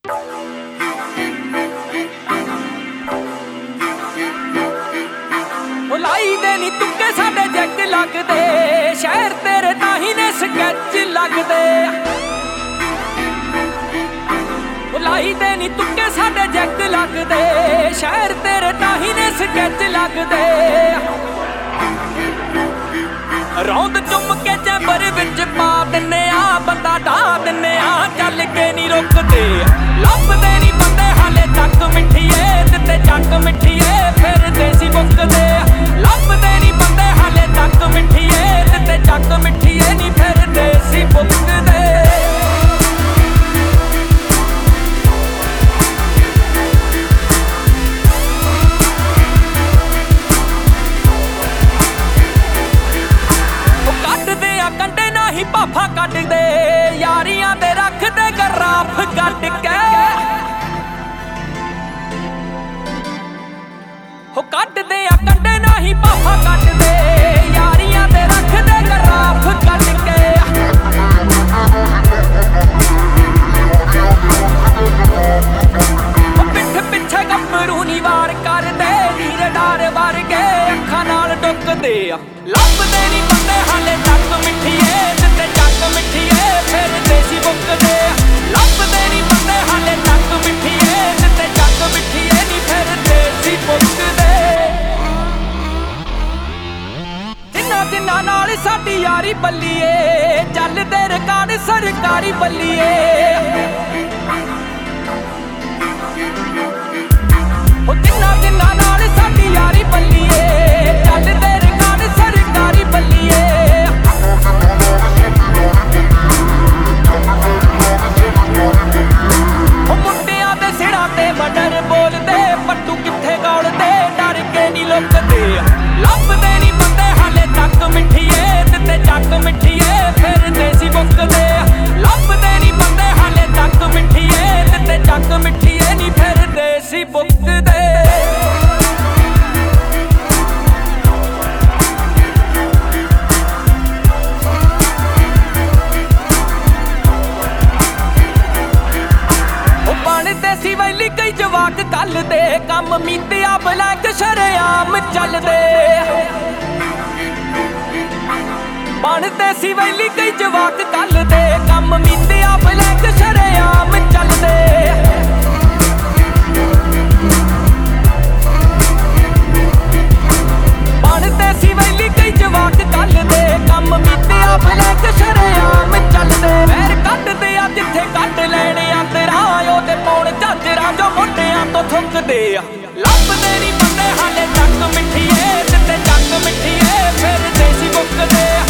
ਲਾਈ ਦੇ ਨੀ ਤੁੱਕੇ ਸਾਡੇ ਜੱਗ ਲੱਗਦੇ, ਸ਼ਹਿਰ ਤੇਰੇ ਤਾਂ ਹੀ ਨੇ ਸਕੈਚ ਲੱਗਦੇ। ਲਾਈ ਦੇ ਨੀ ਤੁੱਕੇ ਸਾਡੇ ਜੱਗ ਲੱਗਦੇ, ਸ਼ਹਿਰ ਤੇਰੇ ਤਾਂ ਹੀ ਨੇ ਸਕੈਚ ਲੱਗਦੇ। ਰੌਂਦ ਚੁੰਮ ਕੇ ਚੈਂਬਰ ਵਿੱਚ ਪਾ ਦਿੰਨੇ ਆ, ਬੰਦਾ ਢਾ ਦਿੰਨੇ ਆ, ਚੱਲ ਕੇ ਨੀ ਰੁਕਦੇ। ਲੱਭਦੇ ਨੀ ਬੰਦੇ ਹਾਲੇ ਤੱਕ ਮਿੱਠੀਏ, ਦਿੱਤੇ ਚੱਕ ਮਿੱਠੀਏ ਫਿਰ ਦੇਸੀ ਮੁੱਕਦੇ। ਲੱਭਦੇ ਨੀ ਬੰਦੇ ਹਾਲੇ ਤੱਕ ਮਿੱਠੀਏ, ਦਿੱਤੇ ਚੱਕ ਮਿੱਠੀਏ ਨੀ ਫਿਰ ਦੇਸੀ ਮੁੱਕਦੇ। ਭਾਫਾ ਕੱਢਦੇ ਯਾਰੀਆਂ ਦੇ ਰੱਖਦੇ ਗਰਾਫ ਕੱਢ ਕੇ, ਹੋ ਕੱਢਦੇ ਆ ਕੰਡੇ ਨਹੀਂ ਭਾਫਾ ਕੱਢਦੇ ਯਾਰੀਆਂ ਦੇ ਰੱਖਦੇ ਗਰਾਫ ਕੱਢ ਕੇ। ਪਿੱਠ ਪਿੱਛੇ ਗੱਭਰੂ ਨੀ ਵਾਰ ਕਰਦੇ, ਨੀਰੇ ਡਾਰ ਵਰਗੇ ਅੱਖਾਂ ਨਾਲ ਡੁੱਕਦੇ ਆ। ਲੱਭਦੇ ਨੀ ਬੰਦੇ ਹਾਲੇ ਤੱਕ ਮਿੱਠੀਏ, ਦਿੱਤੇ ਚੱਕ ਮਿੱਠੀਏ ਫਿਰ ਦੇਸੀ ਮੁੱਕਦੇ। ਲੱਭਦੇ ਨੀ ਬੰਦੇ ਹਾਲੇ ਤੱਕ ਮਿੱਠੀਏ, ਦਿੱਤੇ ਚੱਕ ਮਿੱਠੀਏ ਨੀ ਫਿਰ ਦੇਸੀ ਮੁੱਕਦੇ। ਜਿੰਨਾਂ ਨਾਲ ਸਾਡੀ ਯਾਰੀ ਬੱਲੀਏ, ਚੱਲਦੇ ਰਿਕਾਰਡ ਸਰਕਾਰੀ ਬੱਲੀਏ। ਜਿੰਨਾਂ ਨਾਲ ਸਾਡੀ ਯਾਰੀ ਬੱਲੀਏ, ਚੱਲਦੇ ਰਿਕਾਰਡ ਸਰਕਾਰੀ ਬੱਲੀਏ। ਮੁੰਡਿਆਂ ਦੇ ਸਿਰਾਂ ਤੇ ਮਰਡਰ ਬੋਲਦੇ, ਪੱਟੂ ਕਿੱਥੇ ਗੌਲਦੇ ਡਰ ਕੇ ਨੀ ਲੁਕਦੇ। ਲੱਭਦੇ ਨੀ ਬੰਦੇ ਹਾਲੇ ਤੱਕ ਮਿੱਠੀਏ, ਦਿੱਤੇ ਚੱਕ ਮਿੱਠੀਏ ਫਿਰ ਦੇਸੀ ਮੁੱਕਦੇ। ਲੱਭਦੇ ਨੀ ਬੰਦੇ ਹਾਲੇ ਤੱਕ ਮਿੱਠੀਏ, ਦਿੱਤੇ ਚੱਕ ਮਿੱਠੀਏ ਨੀ ਫਿਰ ਦੇਸੀ ਮੁੱਕਦੇ। ਦੇਸੀ ਵੈਲੀ ਕਈ ਜਵਾਕ ਕੱਲਦੇ, ਕੰਮ ਮੀਤਿਆ ਬਲੈਕ ਸ਼ਰੇਆਮ ਚੱਲਦੇ। ਬਣ ਦੇਸੀ ਵੈਲੀ ਕਈ ਜਵਾਕ ਕੱਲਦੇ, ਕੰਮ ਮੀਤਿਆ ਬਲੈਕ ਸ਼ਰੇਆਮ ਚੱਲਦੇ। ਬਣ ਦੇਸੀ ਵੈਲੀ ਕਈ ਜਵਾਕ ਕੱਲਦੇ, ਕੰਮ ਮੀਤਿਆ ਬਲੈਕ ਸ਼ਰੇਆਮ ਚੱਲਦੇ। ਵੈਰ ਕੱਢਦੇ ਆ ਜਿੱਥੇ ਕੱਢ ਲੈਣੇ ਅੰਦਰਾਂ, ਉਹਦੇ ਪੌਣ ਝਾਂਜਰਾਂ ਜੋ ਮੋਢਿਆਂ ਤੋਂ ਥੁੱਕਦੇ ਆ। ਲੱਭਦੇ ਨੀ ਬੰਦੇ ਹਾਲੇ ਤੱਕ ਮਿੱਠੀਏ, ਦਿੱਤੇ ਚੱਕ ਮਿੱਠੀਏ ਫਿਰ ਦੇਸੀ ਮੁੱਕਦੇ।